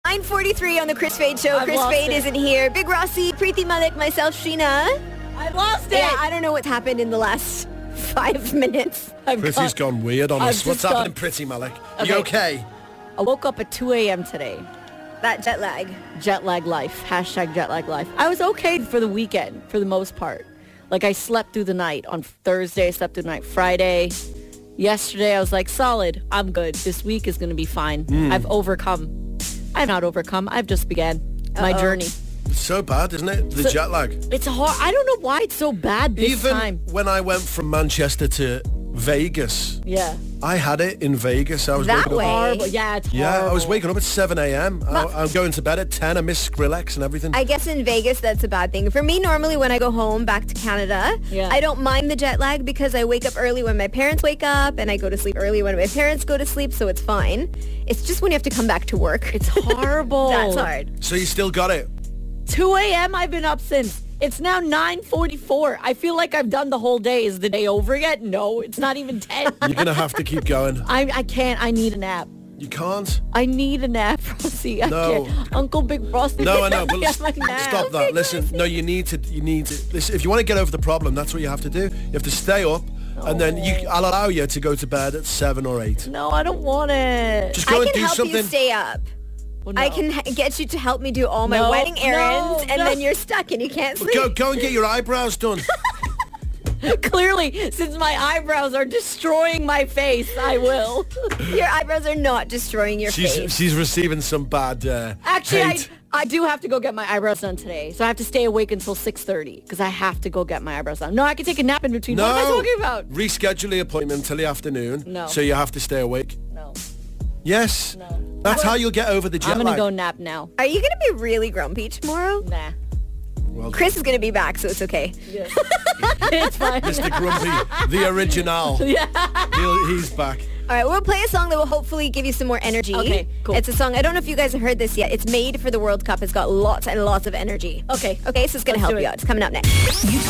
9:43 on the Chris Fade Show. I've Chris lost Fade it. isn't here. Big Rossi, Preeti Malik, myself, Sheena. I lost it. Yeah, I don't know what's happened in the last 5 minutes. Pretty's gone weird on I've us. What's just happening, gone- Pretty Malik? Okay. You okay? I woke up at 2 a.m. today. That jet lag. Jet lag life. Hashtag jet lag life. I was okay for the weekend, for the most part. Like, I slept through the night. On Thursday, I slept through the night. Friday. Yesterday, I was like, solid. I'm good. This week is going to be fine. I've overcome. I've not overcome. I've just began my journey. It's so bad, isn't it? The jet lag. It's hard. I don't know why it's so bad this Even time. when I went from Manchester to Vegas, Yeah. I had it in Vegas. I was That waking way? up. Horrible. Yeah, it's Yeah, horrible. I was waking up at 7 a.m. I'm going to bed at 10. I miss Skrillex and everything. I guess in Vegas, that's a bad thing. For me, normally when I go home back to Canada, Yeah. I don't mind the jet lag because I wake up early when my parents wake up and I go to sleep early when my parents go to sleep, so it's fine. It's just when you have to come back to work. It's horrible. That's hard. So you still got it? 2 a.m. I've been up since. It's now 9:44. I feel like I've done the whole day. Is the day over yet? No, it's not even 10. You're going to have to keep going. I can't. I need a nap. You can't? I need a nap, Frosty. I No. can't. Uncle Big Frosty. No, I know. But Get my nap. stop that. Listen, no, you need to. Listen, if you want to get over the problem, that's what you have to do. You have to stay up, and then I'll allow you to go to bed at 7 or 8. No, I don't want it. Just go I and can do help something. you stay up. Well, no. I can get you to help me do all my No, wedding errands, no, and no. then you're stuck and you can't sleep. Go and get your eyebrows done. Clearly, since my eyebrows are destroying my face, I will. Your eyebrows are not destroying your face. She's receiving some bad Actually, hate. I do have to go get my eyebrows done today. So I have to stay awake until 6:30 because I have to go get my eyebrows done. No, I can take a nap in between. No. What am I talking about? Reschedule the appointment till the afternoon. No. So you have to stay awake. No. Yes. No. That's how you'll get over the jet I'm going lag. to go nap now. Are you going to be really grumpy tomorrow? Nah. Well, Chris is going to be back, so it's okay. Yeah. It's fine. Mr. Grumpy, the original. Yeah. He's back. All right, we'll play a song that will hopefully give you some more energy. Okay, cool. It's a song, I don't know if you guys have heard this yet. It's made for the World Cup. It's got lots and lots of energy. Okay. Okay, so it's going to Let's help do you it. out. It's coming up next.